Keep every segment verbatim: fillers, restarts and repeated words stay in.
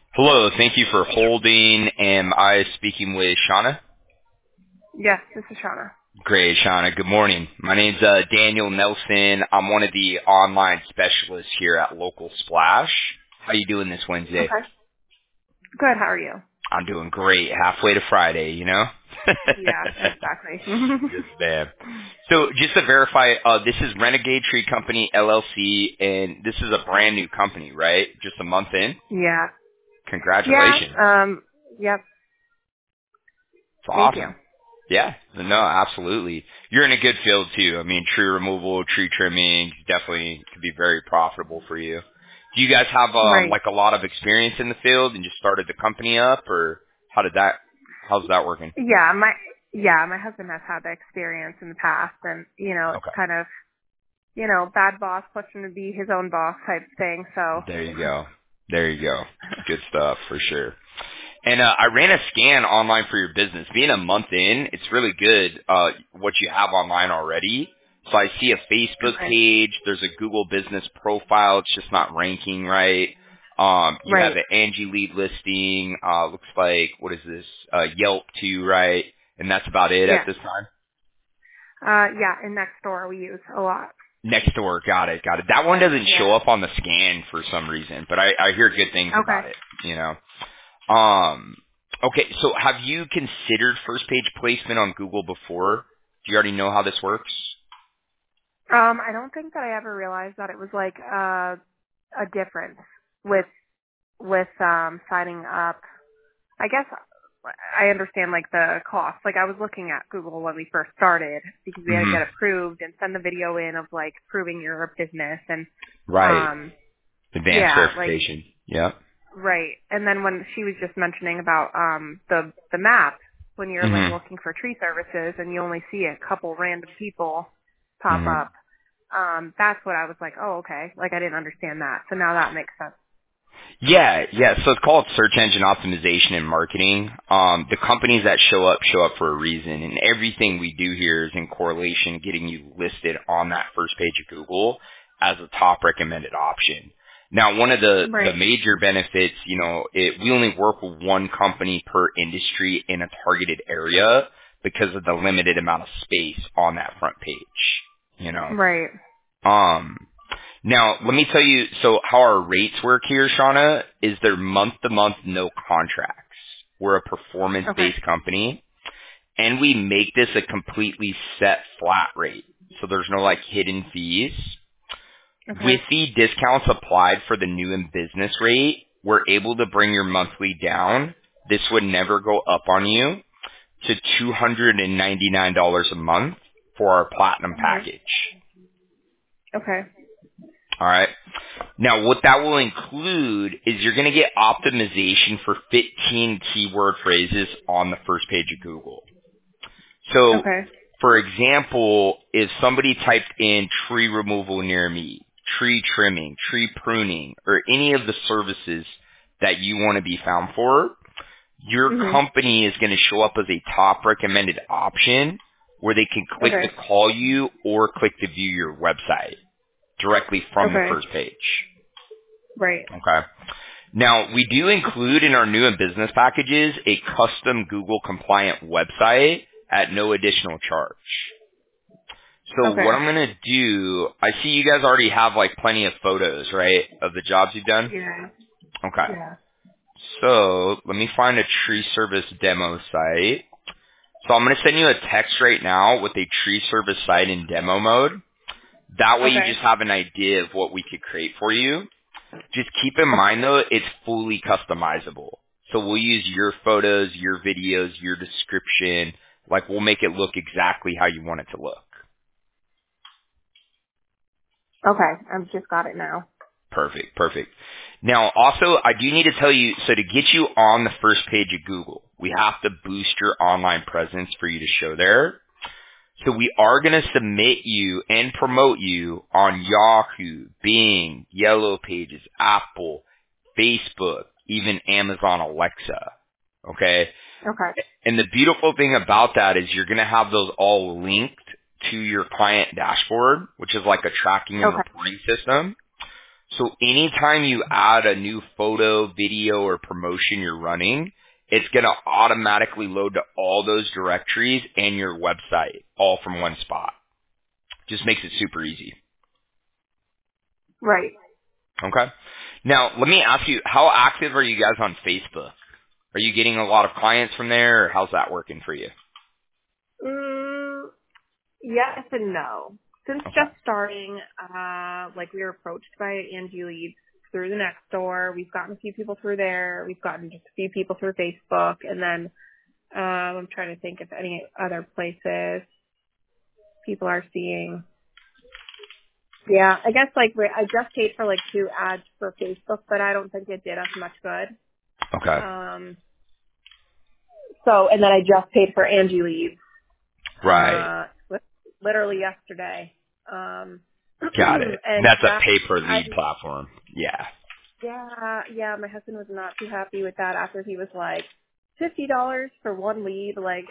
Hello, thank you for holding. Am I speaking with Shauna? Yes, this is Shauna. Great, Shauna. Good morning. My name's uh, Daniel Nelson. I'm one of the online specialists here at Local Splash. How you doing this Wednesday? Okay. Good. How are you? I'm doing great. Halfway to Friday, you know? Yeah, exactly. Yes, ma'am. So just to verify, uh, this is Renegade Tree Company, L L C, and this is a brand new company, right? Just a month in? yeah. Yeah. Congratulations. Um. Yep. It's Thank you. awesome. Yeah, no, absolutely. You're in a good field too. I mean, tree removal, tree trimming definitely could be very profitable for you. Do you guys have um Right. like a lot of experience in the field and just started the company up, or how did that? How's that working? Yeah. My. Yeah. My husband has had the experience in the past, and you know, it's Okay, kind of you know, bad boss pushed him to be his own boss type thing. So. there you go. There you go. Good stuff for sure. And uh, I ran a scan online for your business. Being a month in, it's really good uh, what you have online already. So I see a Facebook Okay. page. There's a Google business profile. It's just not ranking right. Um, you have Right. an Angie lead listing. Uh, looks like, what is this? Uh, Yelp too, right? And that's about it at Yeah. this time. Uh. Yeah. And next door we use a lot. Next door, got it, got it. That one doesn't Yeah. show up on the scan for some reason, but I, I hear good things Okay. about it, you know. Um, okay, so have you considered first page placement on Google before? Do you already know how this works? Um. I don't think that I ever realized that it was like uh, a difference with with um signing up. I guess I understand like the cost. Like I was looking at Google when we first started because we had to hmm get approved and send the video in of like proving your business and Right. um Advanced yeah, like verification. Yeah. right. And then when she was just mentioning about um the the map when you're like hmm looking for tree services and you only see a couple random people pop hmm up, um, that's what I was like, oh okay. Like I didn't understand that. So now that makes sense. Yeah, yeah. So it's called search engine optimization and marketing. Um, the companies that show up show up for a reason, and everything we do here is in correlation, getting you listed on that first page of Google as a top recommended option. Now, one of the the Right. major benefits, you know, it, we only work with one company per industry in a targeted area because of the limited amount of space on that front page. You know, Right. um, now, let me tell you, so how our rates work here, Shauna, is they're month-to-month, no contracts. We're a Okay. performance-based company, and we make this a completely set flat rate. So there's no, like, hidden fees. Okay. With the discounts applied for the new and business rate, we're able to bring your monthly down. This would never go up on you to two hundred ninety-nine dollars a month for our platinum Mhm. package. Okay. All right. Now, what that will include is you're going to get optimization for fifteen keyword phrases on the first page of Google. So, Okay. for example, if somebody typed in tree removal near me, tree trimming, tree pruning, or any of the services that you want to be found for, your Mhm. company is going to show up as a top recommended option where they can click to Okay. call you or click to view your website directly from the Okay. first page. Right. Okay. Now, we do include in our new and business packages a custom Google compliant website at no additional charge. So Okay. what I'm going to do, I see you guys already have like plenty of photos, right, of the jobs you've done? Yeah. Okay. Yeah. So let me find a tree service demo site. So I'm going to send you a text right now with a tree service site in demo mode. That way you Okay. just have an idea of what we could create for you. Just keep in mind though, it's fully customizable. So we'll use your photos, your videos, your description. Like we'll make it look exactly how you want it to look. Okay. I've just got it now. Perfect, perfect. Now also, I do need to tell you, so to get you on the first page of Google, we have to boost your online presence for you to show there. So we are going to submit you and promote you on Yahoo, Bing, Yellow Pages, Apple, Facebook, even Amazon Alexa. Okay? Okay. And the beautiful thing about that is you're going to have those all linked to your client dashboard, which is like a tracking and Okay. reporting system. So anytime you add a new photo, video, or promotion you're running, it's going to automatically load to all those directories and your website all from one spot. Just makes it super easy. Right. Okay. Now, let me ask you, how active are you guys on Facebook? Are you getting a lot of clients from there, or how's that working for you? Mm, yes and no. Since Okay. just starting, uh, like we were approached by Angie Leads through the next door. We've gotten a few people through there. We've gotten just a few people through Facebook, and then um, I'm trying to think of any other places people are seeing. Yeah, I guess like we I just paid for like two ads for Facebook, but I don't think it did us much good. Okay. Um, so and then I just paid for Angie Leads. Right. Uh, li- literally yesterday. Um, Got it. and That's a yeah, I pay-per-lead platform. Yeah. yeah yeah my husband was not too happy with that after he was like fifty dollars for one lead. Like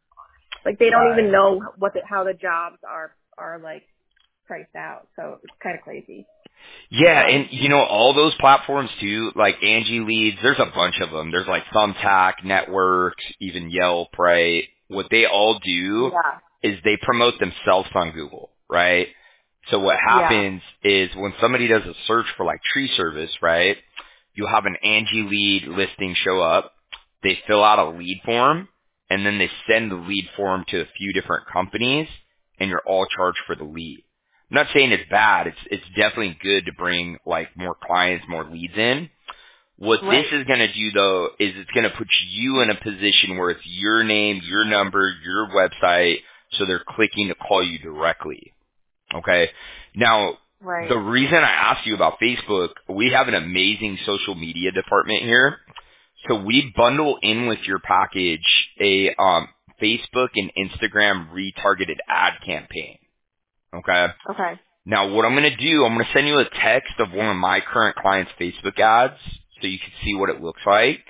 like they don't even Right. know what the, how the jobs are are like priced out. So it's kind of crazy. Yeah, So and you know, all those platforms too, like Angie Leads, there's a bunch of them. There's like Thumbtack, Networks, even Yelp, right? What they all do yeah is they promote themselves on Google, right? So what yeah happens is when somebody does a search for like tree service, right? You'll have an Angie Lead listing show up. They fill out a lead form, and then they send the lead form to a few different companies, and you're all charged for the lead. I'm not saying it's bad. It's it's definitely good to bring like more clients, more leads in. What this right is going to do though is it's going to put you in a position where it's your name, your number, your website, so they're clicking to call you directly. Okay. Now, right the reason I asked you about Facebook, we have an amazing social media department here. So we bundle in with your package a um, Facebook and Instagram retargeted ad campaign. Okay. okay Now, what I'm going to do, I'm going to send you a text of one of my current clients' Facebook ads so you can see what it looks like.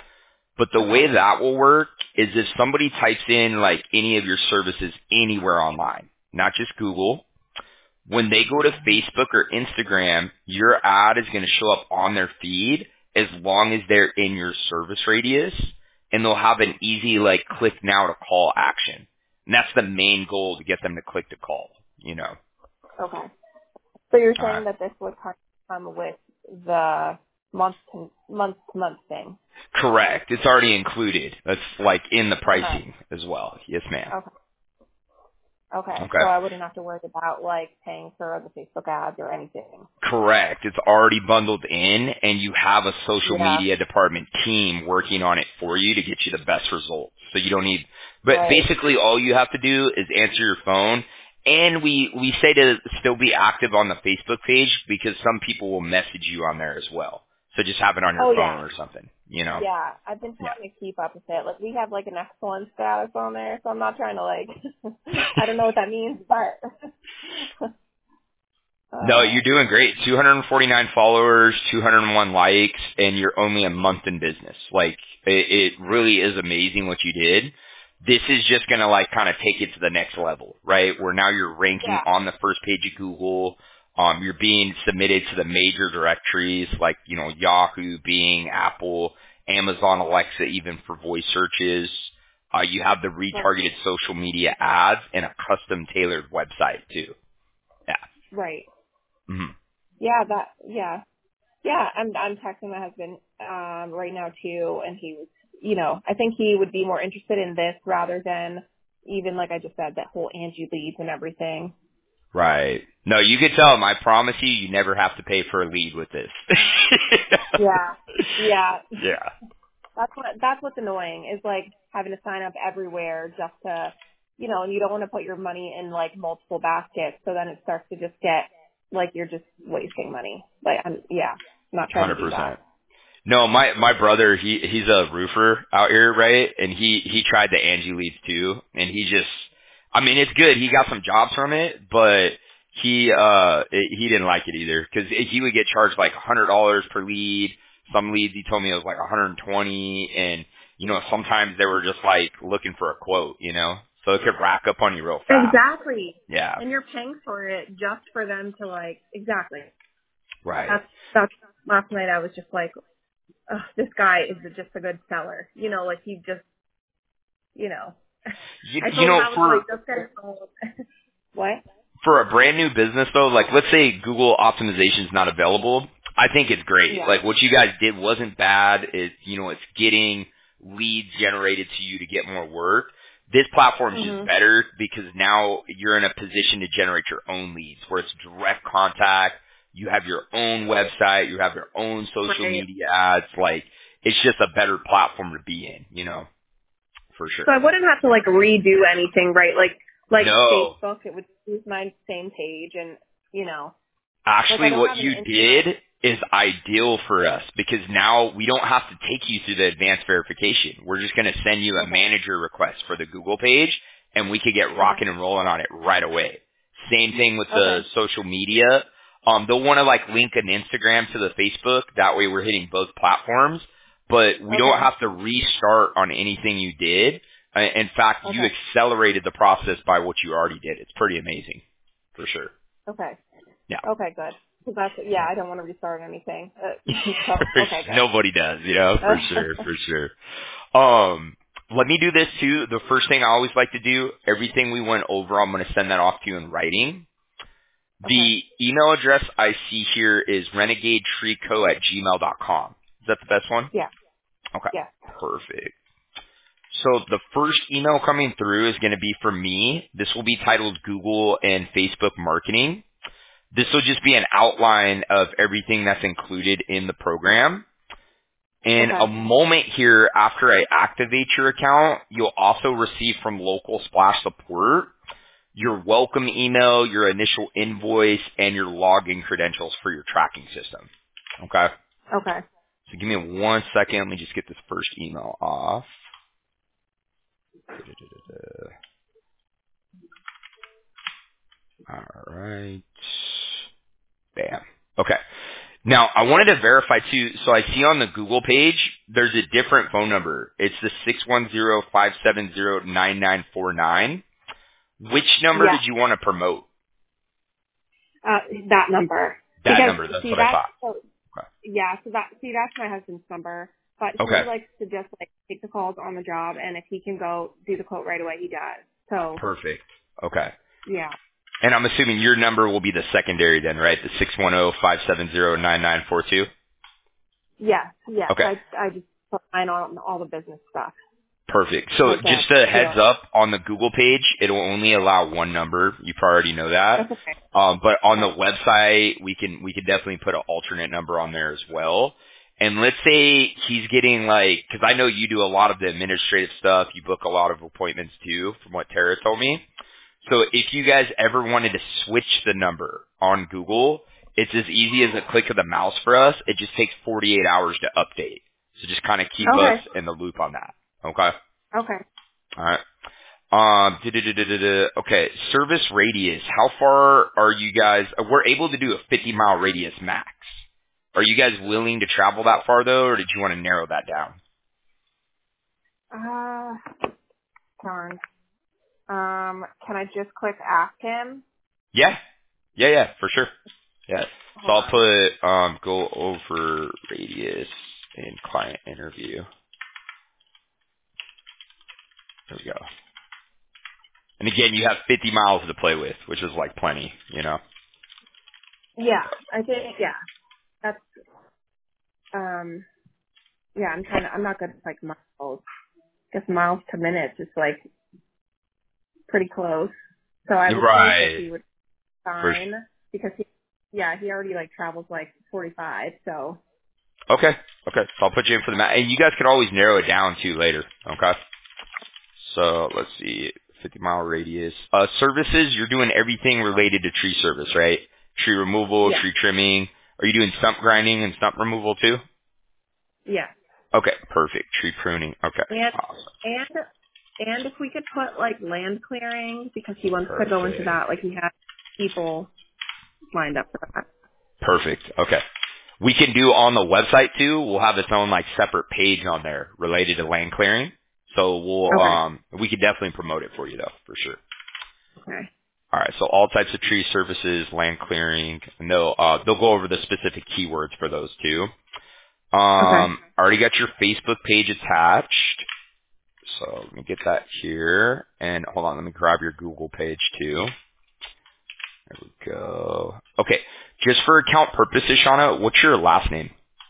But the way okay that will work is if somebody types in like any of your services anywhere online, not just Google, when they go to Facebook or Instagram, your ad is going to show up on their feed as long as they're in your service radius, and they'll have an easy like click now to call action. And that's the main goal, to get them to click to call, you know. okay. So you're All saying right. that this would come with the month to month to month thing? Correct. It's already included. That's like in the Okay. pricing as well. Yes, ma'am. Okay. Okay. So Okay. I wouldn't have to worry about like paying for the Facebook ads or anything. Correct. It's already bundled in, and you have a social Yeah. media department team working on it for you to get you the best results. So you don't need, but Right. basically all you have to do is answer your phone. And we, we say to still be active on the Facebook page because some people will message you on there as well. So just have it on your Oh phone yeah. or something, you know? Yeah. I've been Yeah. trying to keep up with it. Like we have like an excellent status on there, so I'm not trying to like I don't know what that means, but No, uh you're doing great. two hundred forty-nine followers, two hundred one likes, and you're only a month in business. Like, it, it really is amazing what you did. This is just going to like kind of take it to the next level, right? Where now you're ranking yeah. on the first page of Google. Um, you're being submitted to the major directories like, you know, Yahoo, Bing, Apple, Amazon, Alexa, even for voice searches. Uh, you have the Right. retargeted social media ads and a custom tailored website too. Yeah. Right. Mhm. Yeah, that yeah. Yeah, I'm I'm texting my husband um right now too, and he was, you know, I think he would be more interested in this rather than even like I just said, that whole Angie leads and everything. Right. No, you could tell him. I promise you, you never have to pay for a lead with this. Yeah, yeah, yeah. that's what that's what's annoying is like having to sign up everywhere just to, you know, and you don't want to put your money in like multiple baskets, so then it starts to just get like you're just wasting money. Like I'm yeah, I'm not trying to Hundred do that. percent. No, my my brother, he he's a roofer out here, right? And he he tried the Angie leads too, and he just, I mean, it's good. He got some jobs from it, but he uh he didn't like it either because he would get charged like a hundred dollars per lead. Some leads he told me it was like one hundred and twenty, and you know sometimes they were just like looking for a quote, you know, so it could rack up on you real fast. Exactly. Yeah. And you're paying for it just for them to like exactly. Right. That's that's last night. I was just like, ugh, this guy is just a good seller. You know, like he just, you know. You, I you told him know, I was for like, just get it sold. What? for a brand new business though, like let's say Google optimization is not available, I think it's great. Yeah. Like what you guys did wasn't bad. It, you know, it's getting leads generated to you to get more work. This platform is just Mhm. better because now you're in a position to generate your own leads where it's direct contact. You have your own website. You have your own social Right. media ads. Like it's just a better platform to be in, you know, for sure. So I wouldn't have to like redo anything, right? Like like No. Facebook, it would use my same page, and you know, like I Actually, don't what have an you Instagram. did is ideal for us because now we don't have to take you through the advanced verification. We're just going to send you a Okay. manager request for the Google page, and we could get Okay. rocking and rolling on it right away. Same thing with the Okay. social media. Um, they'll want to like link an Instagram to the Facebook. That way, we're hitting both platforms. But we don't Okay. have to restart on anything you did. Uh, In fact, you Okay. accelerated the process by what you already did. It's pretty amazing, for sure. Okay. Yeah. Okay. Good. Because that's yeah, I don't want to restart anything. Uh, so okay, Nobody does, you know, for good. sure, for sure. Um, let me do this too. The first thing I always like to do, everything we went over, I'm going to send that off to you in writing. Okay. The email address I see here is renegadetreeco at gmail dot com. Is that the best one? Yeah. Okay, Yeah. perfect. So the first email coming through is going to be from me. This will be titled Google and Facebook Marketing. This will just be an outline of everything that's included in the program. In Okay. a moment here after I activate your account, you'll also receive from local Splash support your welcome email, your initial invoice, and your login credentials for your tracking system. Okay? Okay. So give me one second. Let me just get this first email off. Da-da-da-da-da. All right. Bam. Okay. Now, I wanted to verify too, so I see on the Google page, there's a different phone number. It's the six one zero, five seven zero, nine nine four nine. Which number Yeah. did you want to promote? Uh, that number. That Because number, that's see what I that's thought. so, yeah, so that see that's my husband's number. But Okay. he Okay. likes to just like take the calls on the job, and if he can go do the quote right away, he does. So Perfect. Okay. yeah. And I'm assuming your number will be the secondary then, right? The six one zero, five seven zero, nine nine four two? Yes, yes. Okay. I I just put mine on all the business stuff. Perfect. So Like that. just a heads Yeah. up, on the Google page, it'll only allow one number. You probably already know that. That's okay. Um, but on the Okay. website, we can we can definitely put an alternate number on there as well. And let's say he's getting like, because I know you do a lot of the administrative stuff. You book a lot of appointments too, from what Tara told me. So if you guys ever wanted to switch the number on Google, it's as easy as a click of the mouse for us. It just takes forty-eight hours to update. So just kind of keep us Okay. in the loop on that. Okay. Okay. All right. Um, duh-duh-duh-duh-duh-duh. Okay, service radius. How far are you guys? uh, We're able to do a fifty mile radius max. Are you guys willing to travel that far though, or did you want to narrow that down? Uh, darn. Um, can I just quick ask him? Yeah, yeah, yeah, for sure. Yeah. So Hold I'll on. put um go over radius in client interview. There we go. And again, you have fifty miles to play with, which is like plenty, you know. Yeah, I think yeah. That's um. Yeah, I'm trying to. I'm not good at like miles. Just miles to minutes. It's like pretty close. So I would say Right. fifty would be For fine because he, yeah, he already like travels like forty-five. So Okay. Okay. So I'll put you in for the map. And you guys can always narrow it down too later. Okay. So let's see. fifty mile radius. Uh, services, you're doing everything related to tree service, right? Tree removal, yeah, tree trimming. Are you doing stump grinding and stump removal too? yeah, Okay. Perfect. Tree pruning. Okay. and Awesome. and and if we could put like land clearing because he wants to go into Perfect. that. Like he has people lined up for that. Perfect. Okay. We can do on the website too. We'll have its own like separate page on there related to land clearing. So we'll Okay. um we could definitely promote it for you though, for sure. Okay. All right, so all types of tree services, land clearing, and they'll uh, they'll go over the specific keywords for those too. Okay. Um, I already got your Facebook page attached, so let me get that here. And hold on, let me grab your Google page too. There we go. Okay, just for account purposes, Shauna, what's your last name?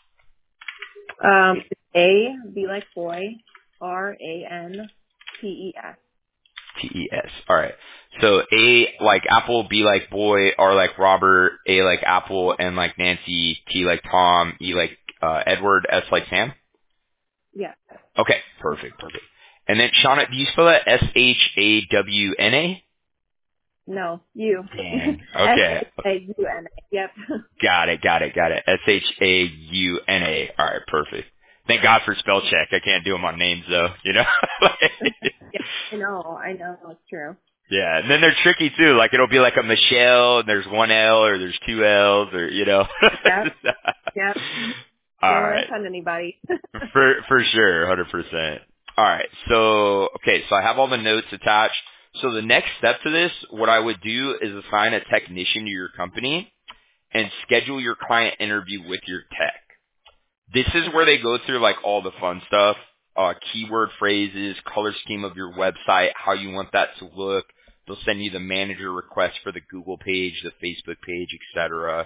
Um, A, B like boy, R A N T E S. T E S. All right. So A like Apple, B like boy, R like Robert, A like Apple, N like Nancy, T like Tom, E like uh, Edward, S like Sam. Yes. Okay. Perfect. Perfect. And then Shauna, do you spell that S H A W N A? No, U. Dan. S Okay. A U N A. Yep. Got it. Got it. Got it. S H A U N A. All right. Perfect. Thank God for spell check. I can't do them on names though. You know. Yeah, I know. I know. It's true. Yeah, and then they're tricky too. Like it'll be like a Michelle, and there's one L or there's two L's, or you know. Yep. Yep. All Don't want right, to offend anybody. for for sure, one hundred percent. All right, so okay, so I have all the notes attached. So the next step to this, what I would do is assign a technician to your company and schedule your client interview with your tech. This is where Okay. they go through like all the fun stuff, uh, keyword phrases, color scheme of your website, how you want that to look. They'll send you the manager request for the Google page, the Facebook page, et cetera.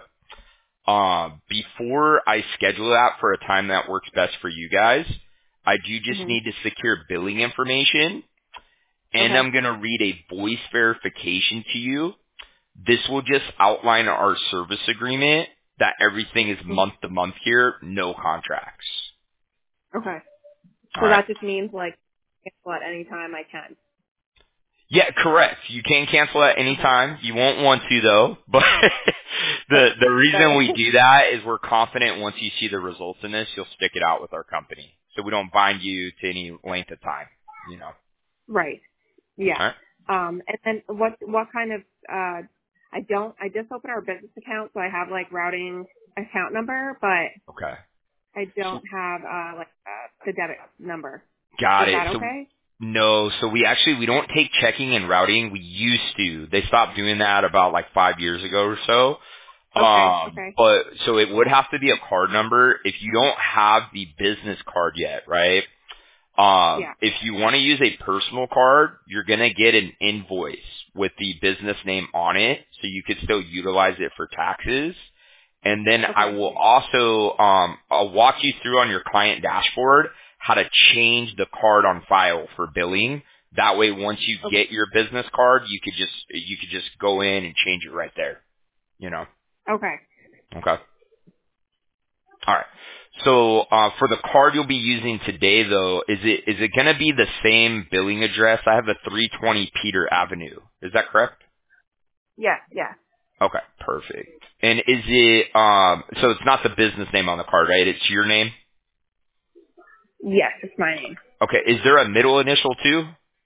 Um, before I schedule that for a time that works best for you guys, I do just Mhm. need to secure billing information, and Okay. I'm going to read a voice verification to you. This will just outline our service agreement that everything is Mhm. month to month here, no contracts. Okay. All So right. that just means like cancel at any time I can. Yeah, correct. You can cancel at any Okay. time. You won't want to though, but the Right. the reason Right. we do that is we're confident once you see the results in this, you'll stick it out with our company. So we don't bind you to any length of time, you know. Right. Yeah. All right? Um, and then what what kind of uh I don't I just opened our business account, so I have like routing account number, but Okay. I So don't have uh like uh, the debit number. got Is it. that So okay? no, so we actually we don't take checking and routing. We used to. They stopped doing that about like five years ago or so. Okay. Um, Okay. but so it would have to be a card number if you don't have the business card yet, right? Um, Yeah. if you want to use a personal card, you're going to get an invoice with the business name on it, so you could still utilize it for taxes. And then I Okay. will also um, I'll walk you through on your client dashboard how to change the card on file for billing. That way, once you Okay. get your business card, you could just you could just go in and change it right there. You know. Okay. Okay. All right. So uh, for the card you'll be using today, though, is it is it going to be the same billing address? I have a three twenty Peter Avenue. Is that correct? Yeah. Yeah. Okay, perfect. And is it um? So it's not the business name on the card, right? It's your name. Yes, it's my name. Okay. Is there a middle initial too?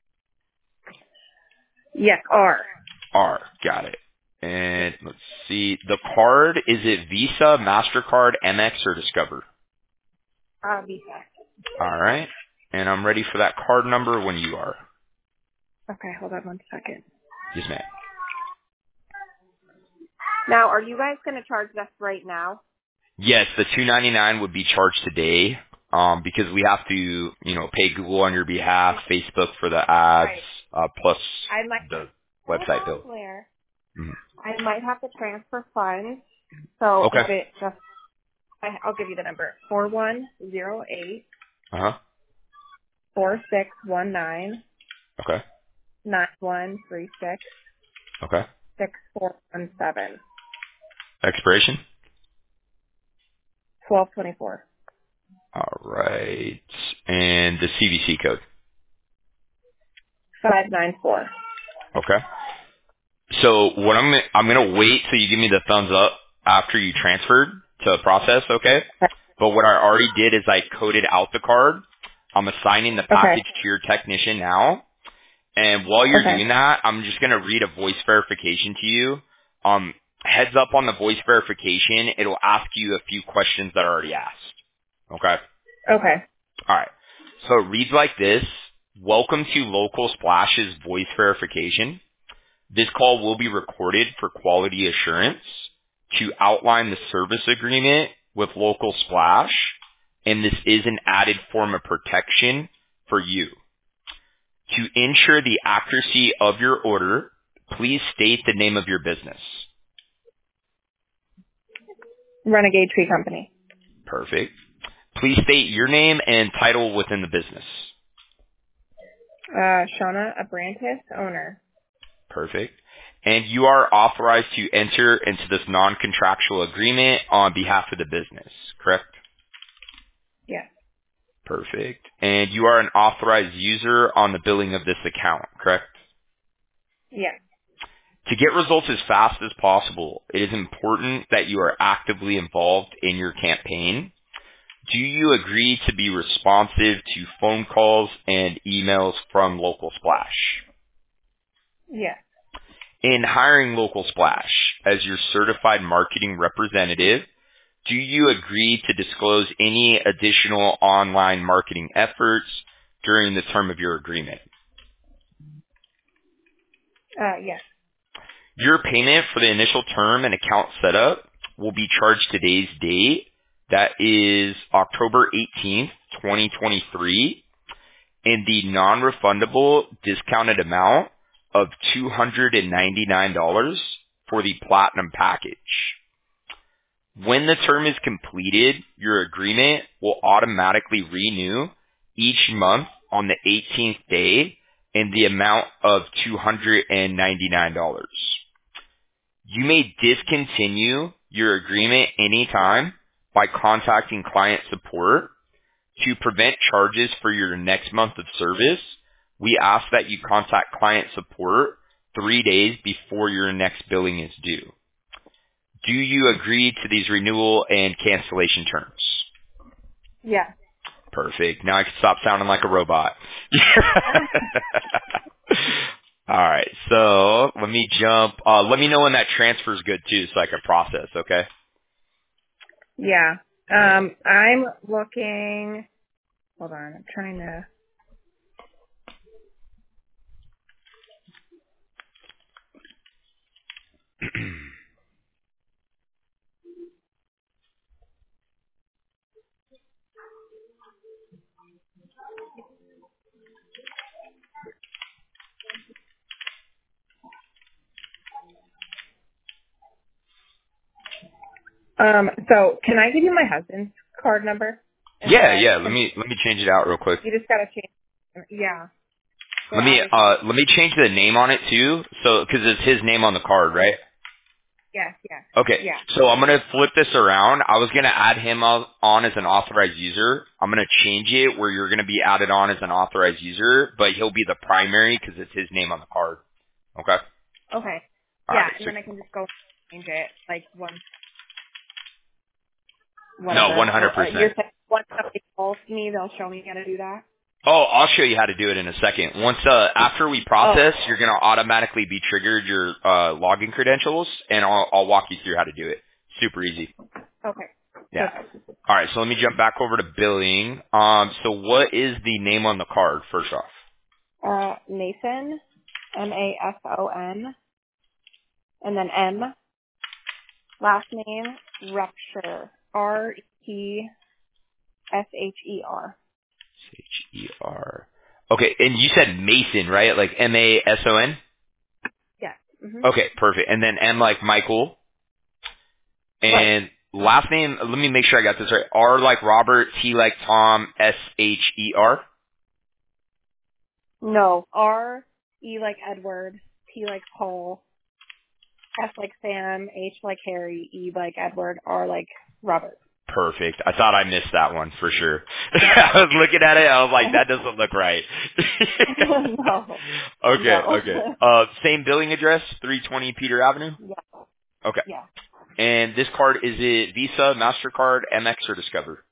Yes. R. R. Got it. Yeah. And let's see. The card, is it Visa, MasterCard, Amex, or Discover? Uh, Visa. All right. And I'm ready for that card number when you are. Okay. Hold on one second. Yes, ma'am. Now, are you guys going to charge us right now? Yes, the two ninety-nine would be charged today, um, because we have to, you know, pay Google on your behalf, Facebook for the ads, Right. uh, plus I might. the Hold website on, bill. Blair. Mhm. I might have to transfer funds. So if Okay. it just, I, I'll give you the number: four one zero eight Uh huh. four six one nine Okay. nine one three six Okay. six four one seven Expiration. twelve twenty four All right. And the C V C code. five nine four. Okay. So what I'm gonna, I'm gonna wait till you give me the thumbs up after you transferred to process, okay? But what I already did is I coded out the card. I'm assigning the Okay. package to your technician now. And while you're Okay. doing that, I'm just gonna read a voice verification to you. Um, heads up on the voice verification, it'll ask you a few questions that are already asked. Okay? Okay. Alright. So it reads like this. Welcome to Local Splash's voice verification. This call will be recorded for quality assurance to outline the service agreement with Local Splash, and this is an added form of protection for you. To ensure the accuracy of your order, please state the name of your business. Renegade Tree Company. Perfect. Please state your name and title within the business. Uh, Shauna Abrantes, owner. Perfect. And you are authorized to enter into this non-contractual agreement on behalf of the business, correct? Yes. Perfect. And you are an authorized user on the billing of this account, correct? Yes. To get results as fast as possible, it is important that you are actively involved in your campaign. Do you agree to be responsive to phone calls and emails from Local Splash? Yes. In hiring Local Splash as your certified marketing representative, do you agree to disclose any additional online marketing efforts during the term of your agreement? Uh, yes. Your payment for the initial term and account setup will be charged today's date. That is October eighteenth, twenty twenty-three, in the non-refundable discounted amount of two hundred ninety-nine dollars for the Platinum package. When the term is completed, your agreement will automatically renew each month on the eighteenth day in the amount of two hundred ninety-nine dollars. You may discontinue your agreement anytime by contacting client support. To prevent charges for your next month of service, we ask that you contact client support three days before your next billing is due. Do you agree to these renewal and cancellation terms? Yes. Perfect. Now I can stop sounding like a robot. All right. So let me jump. Uh, let me know when that transfer is good too, so I can process. Okay. Yeah. Um, I'm looking. Hold on. I'm trying to. Um, so can I give you my husband's card number Yeah, instead? yeah. Let me let me change it out real quick. You just gotta change. Yeah. So Let me obviously. uh let me change the name on it too, so because it's his name on the card, right? Yes. Yes. Okay. Yeah. So I'm gonna flip this around. I was gonna add him on on as an authorized user. I'm gonna change it where you're gonna be added on as an authorized user, but he'll be the primary because it's his name on the card. Okay. Okay. All Yeah, right. and So then I can just go change it like once, no, whatever. Or, or one hundred percent. you're saying once somebody calls me, they'll show me how to do that. Oh, I'll show you how to do it in a second. Once uh after we Oh. process, you're gonna automatically be triggered your uh login credentials, and I'll I'll walk you through how to do it. Super easy. Okay. Yeah. Perfect. All right. So let me jump back over to billing. Um. So what is the name on the card? First off. Uh, Mason, M A S O N, and then M. Last name Rexher, R E S H E R. H E R. Okay, and you said Mason, right? Like M A S O N? Yes. Mhm. Okay, perfect. And then M like Michael. Right. And last name, let me make sure I got this right. R like Robert, T like Tom, S H E R? No. R E like Edward, T like Paul, S like Sam, H like Harry, E like Edward, R like Robert. Perfect. I thought I missed that one for sure. Yeah. I was looking at it, I was like, that doesn't look right. No. okay, No. okay. Uh, same billing address, three twenty Peter Avenue? Yeah. Okay. Yeah. And this card, is it Visa, MasterCard, Amex, or Discover?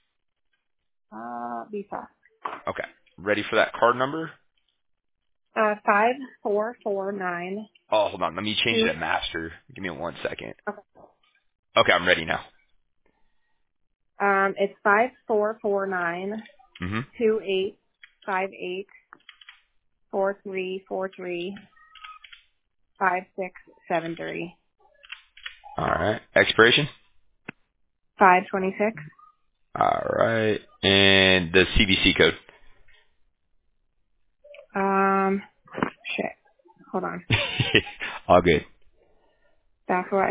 Uh, Visa. Okay. Ready for that card number? Uh, five four four nine Oh, hold on. Let me change it two. to Master. Give me one second. Okay. Okay, I'm ready now. Um, it's five four four nine Mm-hmm. two eight five eight four three four three five six seven three. All right. Expiration? five twenty-six. All right. And the C V C code? Um, shit. Hold on. All good. That's what.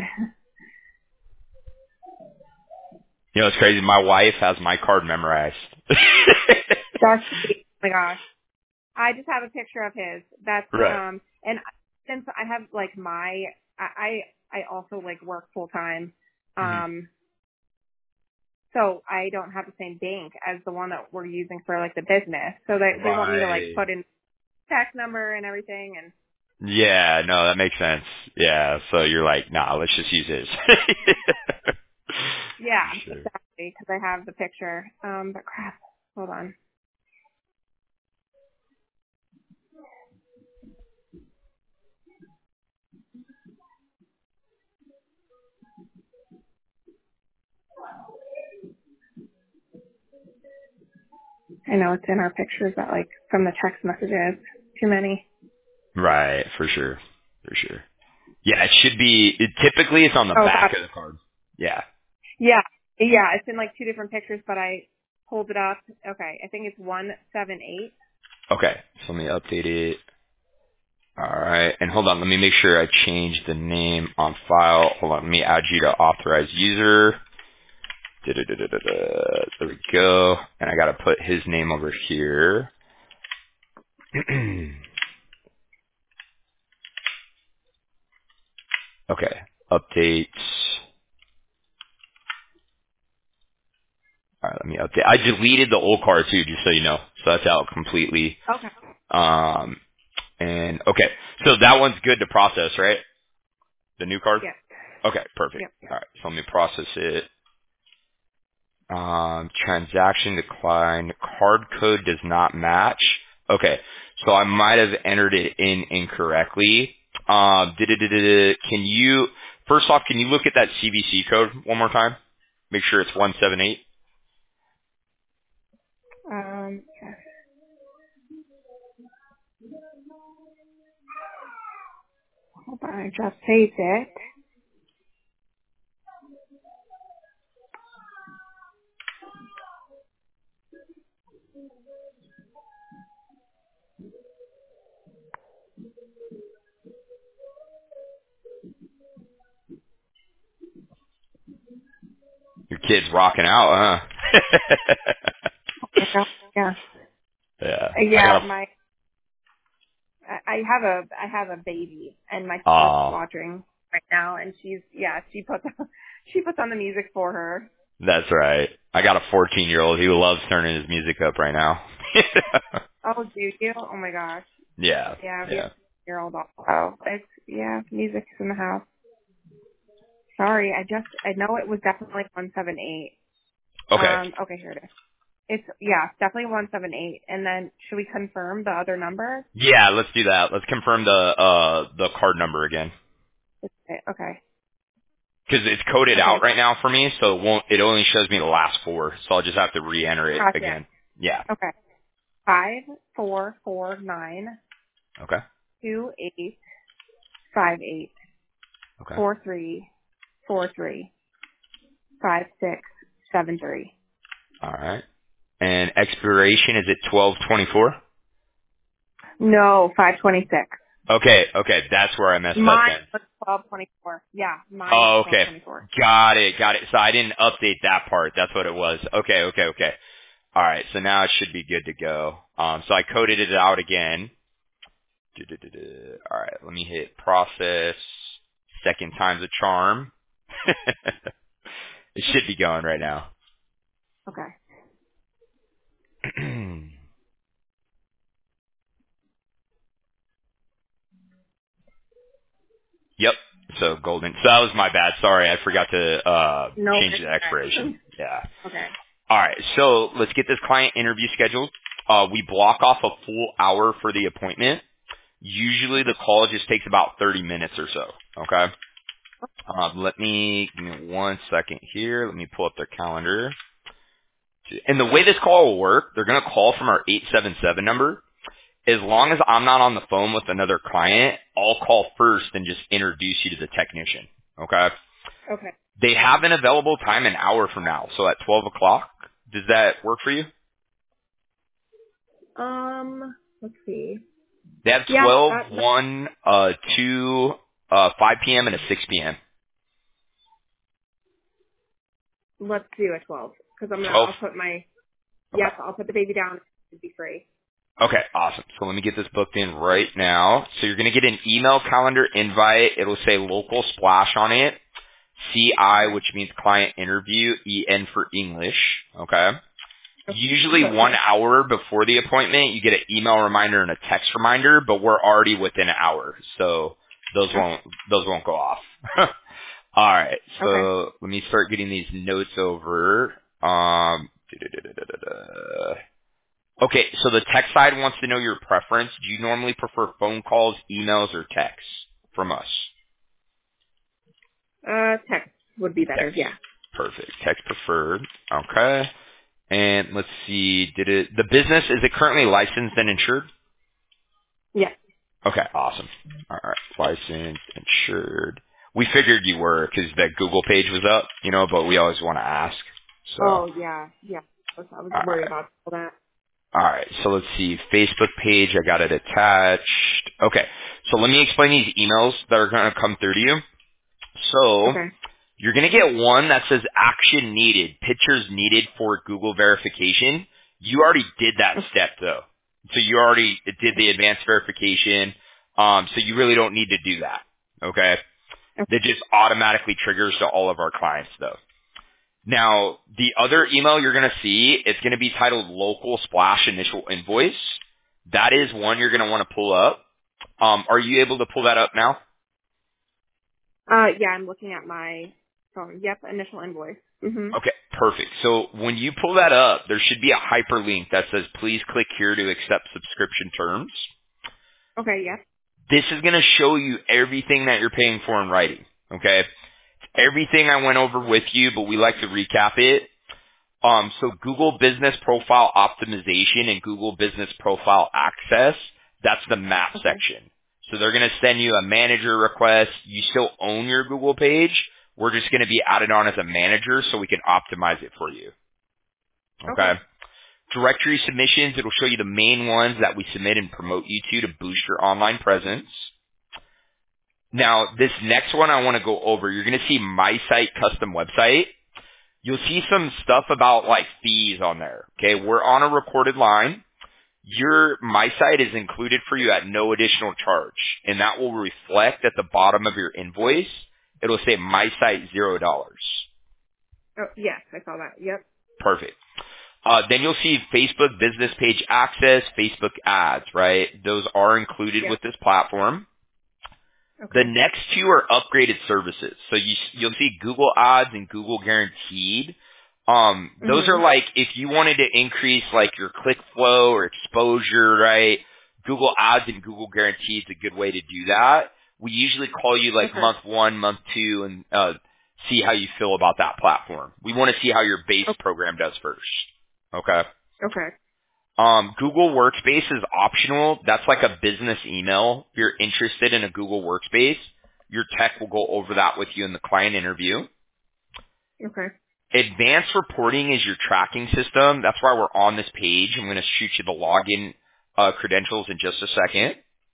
You know, it's crazy. My wife has my card memorized. That's, oh my gosh. I just have a picture of his. That's, Right. um, and since I have like my, I, I I also like work full time. hmm Um, so I don't have the same bank as the one that we're using for like the business. So they, they want me to like Right. put in tax number and everything and Yeah, no, that makes sense. Yeah, so you're like, nah, let's just use his. yeah, For sure. exactly. Cause I have the picture. Um, but crap. Hold on. I know it's in our pictures, but like from the text messages, too many. Right, for sure. For sure. Yeah, it should be, it, typically it's on the Oh, back God. of the card. Yeah. Yeah, yeah, it's in like two different pictures, but I pulled it up. Okay, I think it's one seven eight. Okay, so let me update it. Alright, and hold on, let me make sure I change the name on file. Hold on, let me add you to authorized user. Da-da-da-da-da-da. There we go. And I gotta put his name over here. Okay, updates. Alright, let me update. I deleted the old card too, just so you know. So that's out completely. Okay. Um, and okay, so that one's good to process, right? The new card? Yep. Okay, perfect. Yep. Alright, so let me process it. Um, transaction decline. Card code does not match. Okay, so I might have entered it in incorrectly. Um, da-da-da-da-da. Can you, first off, can you look at that C V C code one more time? Make sure it's one seven eight. Um, yes. Hold on, I just saved it. Your kid's rocking out, huh? Yeah. Yeah. Yeah. Uh, I Yeah, got my I I have a I have a baby, and my a, sister's oh, watching right now, and she's yeah she puts she puts on the music for her. that's right. I got a fourteen year old. He loves turning his music up right now. Oh, do you? Oh my gosh. yeah. Yeah, we have Yeah. a year old also. It's yeah, music's in the house. Sorry, I just I know it was definitely one seven eight. Okay. Um, okay, here it is. It's yeah, definitely one seven eight. And then should we confirm the other number? Yeah, let's do that. Let's confirm the uh the card number again. Okay, okay, Because it's coded out okay. right now for me, so it won't. It only shows me the last four, so I'll just have to re-enter it Gotcha. again. Yeah. Okay, five four four nine Okay. two eight five eight Okay. four three four three five six seven three. All right. And expiration is at twelve twenty-four. No, five twenty six. Okay. Okay, that's where I messed up Mine then. was twelve twenty four. Yeah, mine was Oh, twelve okay. twenty four. Got it. Got it. So I didn't update that part. That's what it was. Okay. Okay. Okay. All right. So now it should be good to go. Um. So I coded it out again. Du-du-du-du. All right. Let me hit process. Second time's a charm. It should be going right now. Okay. Yep. So golden. So that was my bad. Sorry, I forgot to uh No. change the expiration. Yeah. Okay. All right. So let's get this client interview scheduled. Uh, we block off a full hour for the appointment. Usually the call just takes about thirty minutes or so. Okay. Um, let me give me one second here. Let me pull up their calendar. And the way this call will work, they're going to call from our eight seven seven number. As long as I'm not on the phone with another client, I'll call first and just introduce you to the technician. Okay? Okay. They have an available time an hour from now, so at twelve o'clock. Does that work for you? Um, let's see. They have Yeah, twelve, that, that one, uh, two, uh, five p.m. and a six p.m. let's do a twelve because I'm gonna. twelve? I'll put my. Okay. Yes, I'll put the baby down. It'd be free. Okay, awesome. So let me get this booked in right now. So you're going to get an email calendar invite. It'll say local splash on it. C I, Okay. which means client interview, E N for English. Okay. Usually one Okay. hour before the appointment, you get an email reminder and a text reminder, but we're already within an hour, so those won't those won't go off. All right, Okay. so let me start getting these notes over. Um, da-da-da-da-da-da. Okay, so the tech side wants to know your preference. Do you normally prefer phone calls, emails, or texts from us? Uh, text would be better. Text. Yeah. Perfect. Text preferred. Okay. And let's see, did it, the business, is it currently licensed and insured? Yeah. Okay, awesome. All right, licensed, insured. We figured you were because that Google page was up, you know, but we always want to ask. So, Oh yeah. Yeah. I was, I was all worried right. about all that. All right, so let's see, Facebook page, I got it attached. Okay, so let me explain these emails that are going to come through to you. So, Okay. you're going to get one that says action needed, pictures needed for Google verification. You already did that step though. So you already did the advanced verification. Um, so you really don't need to do that. Okay. Okay. That just automatically triggers to all of our clients though. Now, the other email you're going to see, it's going to be titled local splash initial invoice. That is one you're going to want to pull up. Um, are you able to pull that up now? Uh, yeah, I'm looking at my phone. Yep, initial invoice. Mhm. Okay, perfect. So when you pull that up, there should be a hyperlink that says, please click here to accept subscription terms. Okay. Yep. This is going to show you everything that you're paying for in writing. Okay? Everything I went over with you, but we like to recap it. Um, so Google Business Profile Optimization and Google Business Profile Access, that's the map Okay. section. So they're going to send you a manager request. You still own your Google page. We're just going to be added on as a manager so we can optimize it for you. Okay? Okay. Directory submissions, it'll show you the main ones that we submit and promote you to to boost your online presence. Now, this next one I want to go over. You're going to see My Site Custom Website. You'll see some stuff about like fees on there. Okay, we're on a recorded line. Your My Site is included for you at no additional charge, and that will reflect at the bottom of your invoice. It'll say My Site zero dollars. Oh, yes, I saw that. Yep. Perfect. Uh, then you'll see Facebook business page access, Facebook ads, right? Those are included Yep. with this platform. The Okay. next two are upgraded services. So you, you'll see Google Ads and Google Guaranteed. Um, those are Mhm. like if you wanted to increase like your click flow or exposure, right? Google Ads and Google Guaranteed is a good way to do that. We usually call you like Okay. month one, month two, and uh, see how you feel about that platform. We want to see how your base Oh, program does first. Okay. okay. Um, Google Workspace is optional. That's like a business email. If you're interested in a Google Workspace, your tech will go over that with you in the client interview. Okay. Advanced reporting is your tracking system. That's why we're on this page. I'm going to shoot you the login uh, credentials in just a second.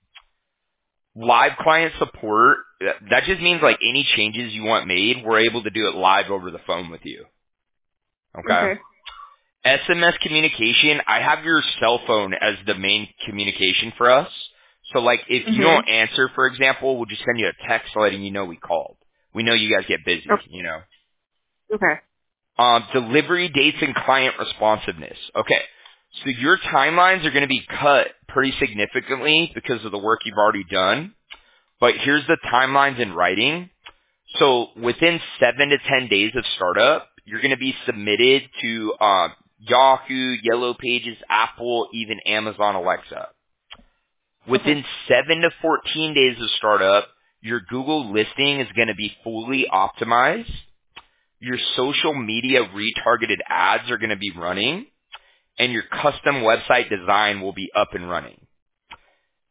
Live client support, that that just means like any changes you want made, we're able to do it live over the phone with you. Okay? Okay. S M S communication, I have your cell phone as the main communication for us. So like if you Mhm. don't answer, for example, we'll just send you a text letting you know we called. We know you guys get busy, Oh, you know. okay. Um, delivery dates and client responsiveness. Okay. So your timelines are going to be cut pretty significantly because of the work you've already done. But here's the timelines in writing. So within seven to ten days of startup, you're going to be submitted to um, Yahoo, Yellow Pages, Apple, even Amazon Alexa. Okay. Within seven to fourteen days of startup, your Google listing is going to be fully optimized. Your social media retargeted ads are going to be running, and your custom website design will be up and running.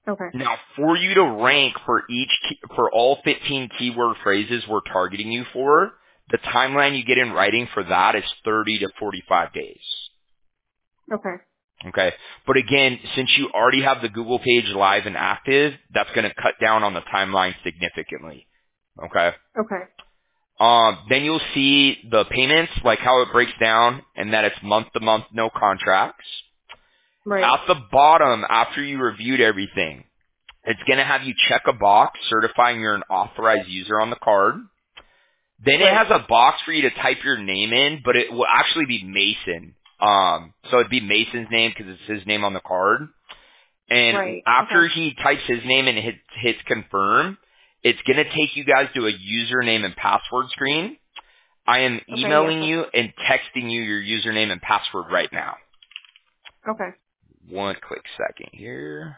Okay. Now, for you to rank for each, key, for all fifteen keyword phrases we're targeting you for, the timeline you get in writing for that is thirty to forty-five days. Okay. Okay. But again, since you already have the Google page live and active, that's going to cut down on the timeline significantly. Okay. Okay. Um, then you'll see the payments, like how it breaks down, and that it's month to month, no contracts. Right. At the bottom, after you reviewed everything, it's going to have you check a box certifying you're an authorized user on the card. Then it Right. has a box for you to type your name in, but it will actually be Mason. Um, so it'd be Mason's name because it's his name on the card. And Right. after Okay. he types his name and hits, hits confirm, it's going to take you guys to a username and password screen. I am Okay. Yes. emailing you and texting you your username and password right now. Okay. One quick second here.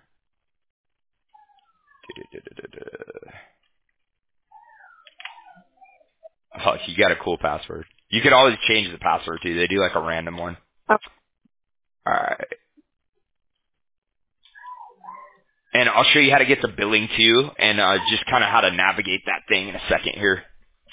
Da-da-da-da-da-da. Oh, you got a cool password. You could always change the password too. They do like a random one. Oh, All right. And I'll show you how to get the billing too, and uh, just kind of how to navigate that thing in a second here.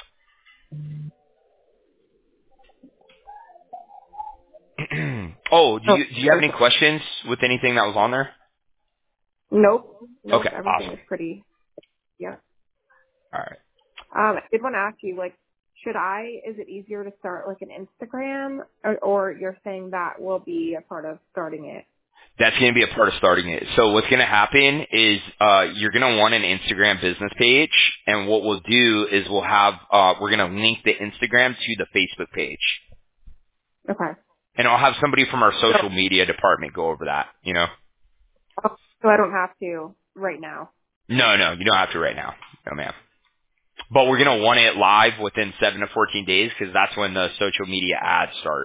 oh, do oh, you do you have any okay. questions with anything that was on there? Nope. Nope. Okay, Everything awesome. is pretty. Yeah. All right. Um, I did want to ask you, like, should I? Is it easier to start like an Instagram, or, or you're saying that will be a part of starting it? That's going to be a part of starting it. So what's going to happen is uh, you're going to want an Instagram business page, and what we'll do is we'll have uh, we're going to link the Instagram to the Facebook page, Okay. and I'll have somebody from our So, social media department go over that. You know? so I don't have to right now. No, no, you don't have to right now. No, ma'am. But we're going to want it live within seven to fourteen days because that's when the social media ads start.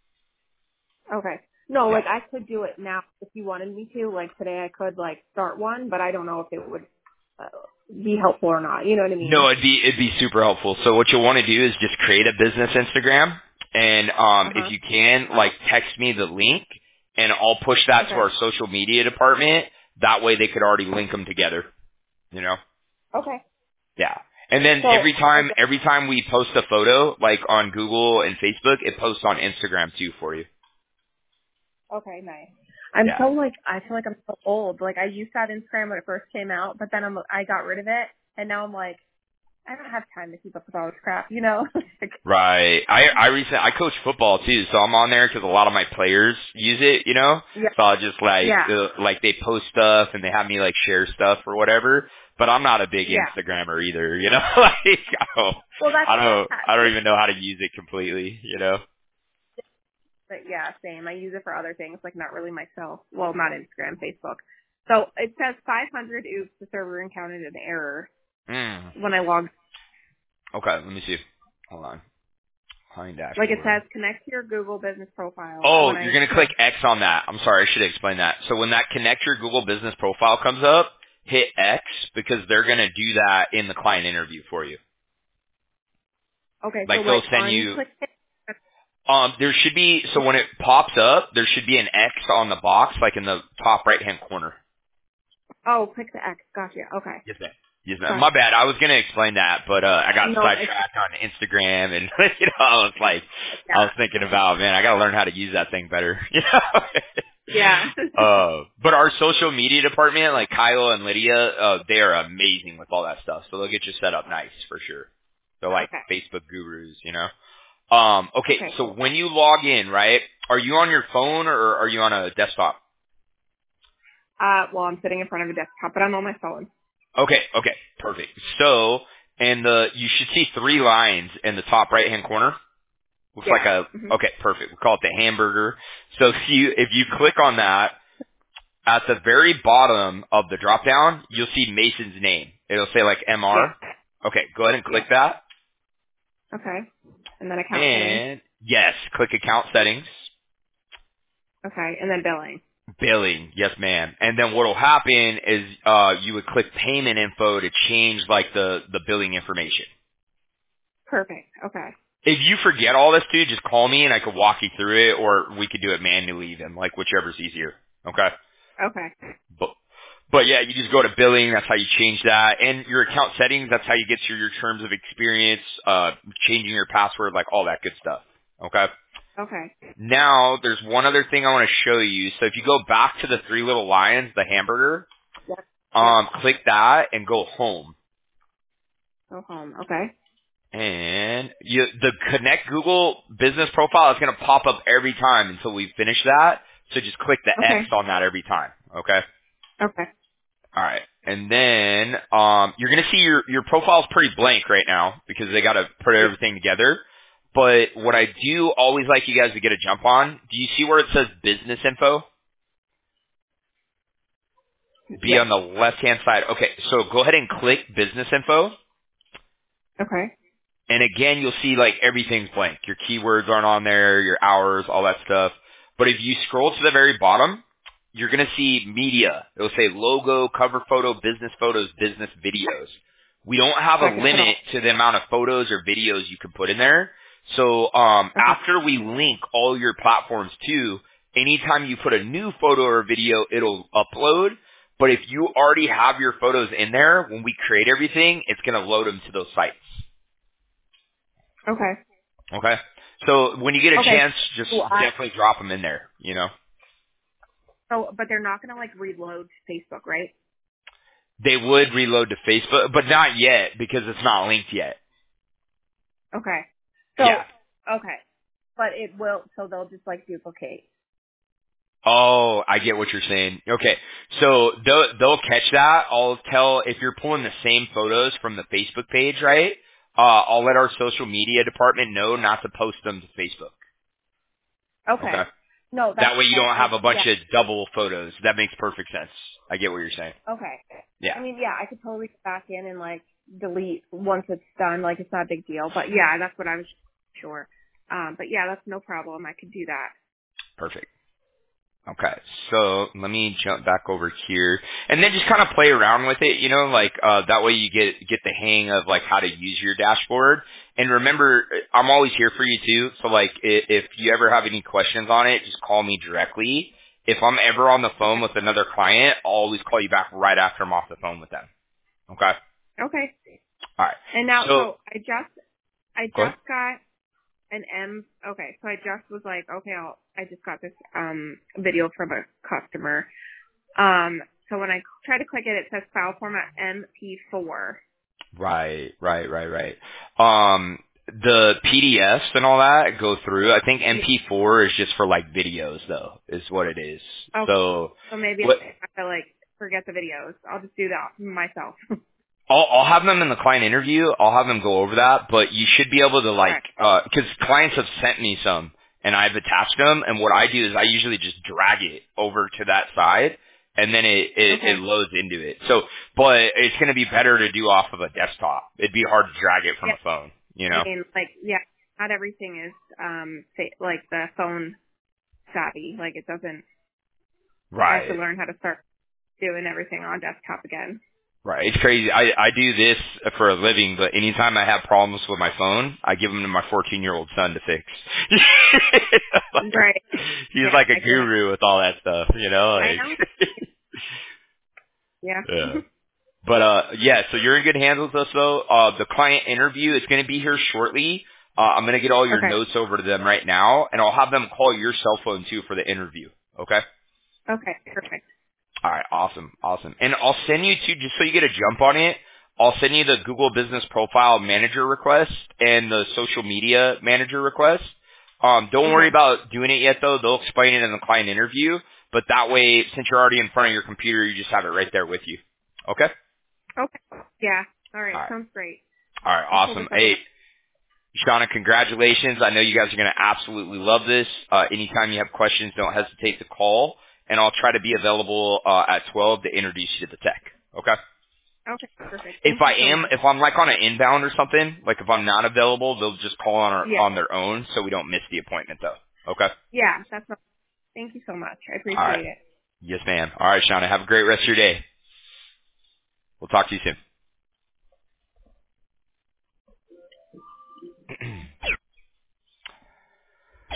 Okay. No, Yeah. like I could do it now if you wanted me to. Like today, I could like start one, but I don't know if it would uh, be helpful or not. You know what I No, mean? it'd be it'd be super helpful. So what you'll want to do is just create a business Instagram, and um, Uh if huh. you can, like text me the link, and I'll push that to Okay. our social media department. That way, they could already link them together. You know? Okay. Yeah. And then So every I time guess, every time we post a photo, like on Google and Facebook, it posts on Instagram too for you. okay, nice. I'm Yeah. so like I feel like I'm so old. Like I used to have Instagram when it first came out, but then I'm I got rid of it, and now I'm like I don't have time to keep up with all this crap. You know? Like, Right. I I recently I coach football too, so I'm on there because a lot of my players use it. You know, yeah. so I'll just like Yeah. uh, like they post stuff and they have me like share stuff or whatever. But I'm not a big Yeah. Instagrammer either. You know, like I don't Well, that's I don't I don't yeah. even know how to use it completely. You know. But yeah, same. I use it for other things, like not really myself. Well, not Instagram, Facebook. So it says five hundred. Oops, the server encountered an error Mm. when I logged. Okay. Let me see. Hold on. Client Like it dashboard. says, connect to your Google business profile. Oh, When you're I gonna click, click X on that. I'm sorry, I should explain that. So when that connect your Google business profile comes up, hit X because they're gonna do that in the client interview for you. okay, so Like they'll like send you. unclick it. Um, there should be so when it pops up, there should be an X on the box, like in the top right hand corner. Oh, click the X. Gotcha. Okay. Yes, ma'am. Yes, ma'am. Gotcha. My bad. I was gonna explain that, but uh, I got No, it's sidetracked on Instagram, and you know, I was like, I yeah, was thinking about, man, I gotta learn how to use that thing better. You know. yeah. uh, but our social media department, like Kyle and Lydia, uh, they are amazing with all that stuff. So they'll get you set up nice for sure. They're like Okay. Facebook gurus, you know. Um, okay, Okay. so Cool. when you log in, right, are you on your phone or are you on a desktop? Uh, well, I'm sitting in front of a desktop, but I'm on my phone. Okay, okay, perfect. So, and the you should see three lines in the top right hand corner. Looks like Yeah. a hmm okay, perfect. We call it the hamburger. So if you if you click on that, at the very bottom of the drop down, you'll see Mason's name. It'll say like Yeah. M R. Okay, go ahead and Yeah. click that. Okay. And then account settings. And yes, click account settings. Okay. And then billing. Billing, yes ma'am. And then what'll happen is uh you would click payment info to change like the the billing information. Perfect. Okay. If you forget all this too, just call me and I could walk you through it, or we could do it manually even, like whichever's easier. Okay. Okay. But But yeah, you just go to billing. That's how you change that. And your account settings, that's how you get to your terms of experience, uh, changing your password, like all that good stuff. Okay? Okay. Now, there's one other thing I want to show you. So if you go back to the three little lions, the hamburger, Yep. um, click that and go home. Go home. Okay. And you, the Connect Google business profile is going to pop up every time until we finish that. So just click the X Okay. on that every time. Okay? Okay. All right. And then um, you're going to see your, your profile is pretty blank right now because they got to put everything together. But what I do always like you guys to get a jump on, do you see where it says business info? Be Yes. on the left-hand side. Okay, so go ahead and click business info. Okay. And again, you'll see like everything's blank. Your keywords aren't on there, your hours, all that stuff. But if you scroll to the very bottom, you're going to see media. It'll say logo, cover photo, business photos, business videos. We don't have So a I can put all. limit to the amount of photos or videos you can put in there. So um, Okay. after we link all your platforms to, anytime you put a new photo or video, it'll upload. But if you already have your photos in there, when we create everything, it's going to load them to those sites. Okay. Okay. So when you get a Okay. chance, just So I. definitely drop them in there. You know, So, but they're not gonna like reload Facebook, right? they would reload to Facebook, but not yet because it's not linked yet. Okay. So. Yeah. Okay. But it will. So they'll just like duplicate. Oh, I get what you're saying. Okay. So they'll, they'll catch that. I'll tell if you're pulling the same photos from the Facebook page, right? Uh, I'll let our social media department know not to post them to Facebook. Okay. Okay. No, that's That way you that's don't have like a bunch yeah. of double photos. That makes perfect sense. I get what you're saying. Okay. Yeah. I mean, yeah, I could totally go back in and like delete once it's done. Like it's not a big deal. But yeah, that's what I was sure. Um, but yeah, that's no problem. I could do that. Perfect. Okay, so let me jump back over here, and then just kind of play around with it. You know, like uh, that way you get get the hang of like how to use your dashboard. And remember, I'm always here for you too. So like, if, if you ever have any questions on it, just call me directly. If I'm ever on the phone Okay. with another client, I'll always call you back right after I'm off the phone with them. Okay. Okay. All right. And now, So so I just I go ahead. just got an M. Okay, so I just was like, okay, I'll, I just got this um video from a customer. Um, so when I try to click it, it says file format M P four. Right, right, right, right. Um, the P D Fs and all that go through. I think Yeah. M P four is just for like videos, though, is what it is. Okay. So So maybe what? I have to like forget the videos. I'll just do that myself. I'll, I'll have them in the client interview. I'll have them go over that, but you should be able to like, Okay. because clients have sent me some, and I've attached them. And what I do is I usually just drag it over to that side, and then it it, Okay. it loads into it. So, but it's going to be better to do off of a desktop. It'd be hard to drag it from Yeah. a phone, you I know? mean, like, yeah, not everything is um fa- like the phone savvy. Like it doesn't. I have to Right. learn how to start doing everything on desktop again. Right. It's crazy. I, I do this for a living, but anytime I have problems with my phone, I give them to my fourteen-year-old son to fix. Right. He's Yeah, like a I do have. guru with all that stuff, you know? I Like, know. Yeah. yeah. But, uh, yeah, so you're in good hands with us, though. Uh, the client interview is going to be here shortly. Uh, I'm going to get all your Okay. notes over to them right now, and I'll have them call your cell phone, too, for the interview. Okay? Okay. Perfect. All right, awesome, awesome. And I'll send you to, just so you get a jump on it, I'll send you the Google Business Profile Manager request and the Social Media Manager request. Um, don't worry Okay. about doing it yet, though. They'll explain it in the client interview. But that way, since you're already in front of your computer, you just have it right there with you. Okay? Okay. Yeah. All right. All right. Sounds great. All right, I'll pull this awesome. up Hey, now. Shauna, congratulations. I know you guys are going to absolutely love this. Uh, anytime you have questions, don't hesitate to call. And I'll try to be available uh, at twelve to introduce you to the tech. Okay? Okay. Perfect. If Thank I you so am, much. if I'm like on an inbound or something, like if I'm not available, they'll just call on our, Yeah. on their own so we don't miss the appointment though. Okay? Yeah. That's. No, thank you so much. I Alright. appreciate it. Yes ma'am. Alright, Shauna, have a great rest of your day. We'll talk to you soon.